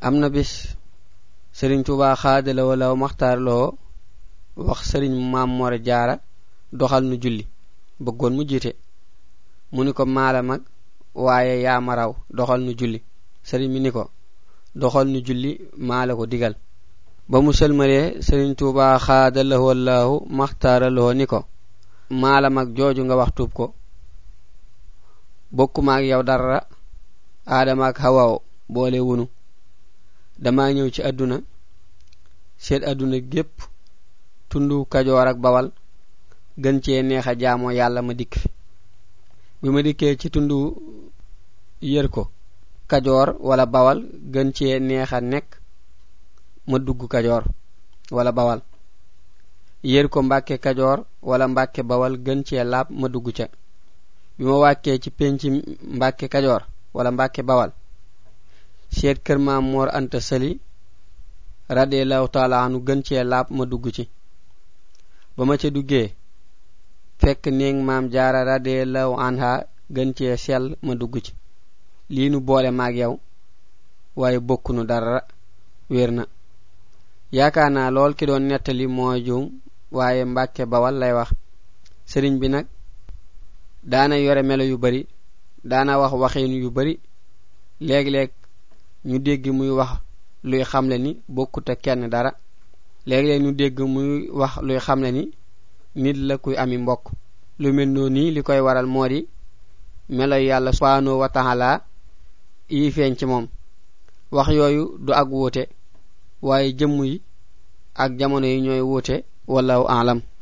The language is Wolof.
amna bis Serigne Touba xaadala wala maxtaar loo wax Serigne Maam Mor Jaara doxal nu julli bëggoon mu jiite mu ni ko maala mag waaye yaa ma raw doxal nu julli Serigne mi ni ko doxal nu julli maala ko digal ba mu selmalee Serigne Touba xaadala wallahu maxtaara loo ni ko maala mag jooju nga wax tuub ko bokkuma ak yow dara Adama ak Hawa boole wunu dama ñëw ci aduna seet aduna gépp tundu Kajoor ak Bawal gën cee neexa jaamoo yàlla ma dikk bi ma dikkee ci tundu yër ko Kajoor wala Bawal gën cee neexa nekk ma dugg Kajoor wala Bawal yër ko Mbàkke Kajoor wala Mbàkke Bawal gën cee laab ma dugg ca bi ma wàccee ci penci Mbàkke Kajoor wala Mbàkke Bawal seet kër Maam Mor Anta Sali radiyallahu ta'ala anu gën cee laab ma dugg ci ba ma ca duggee fekk neeng Maam Jaara radiyallahu anha gën cee sell ma dugg ci lii nu boole maag yow waaye bokkunu dara wér na yaakaar naa lool ki doon nettali moo juum waaye Mbàkke Bawal lay wax sëriñ bi nag daana yore melo yu bari daana wax waxin yu bari léeg-léeg ñu dégg muy wax luy xamle ni bokkut ak kenn dara léeg-léeg ñu dégg muy wax luy xamle ni nit la kuy ami mbokk lu mel noonu li koy waral moo di melo yàlla subhanahu wa ta'ala yi feeñ ci moom wax yooyu du ak wuute waaye jëmm yi ak jamono yi ñooy wuute wallahu a'lam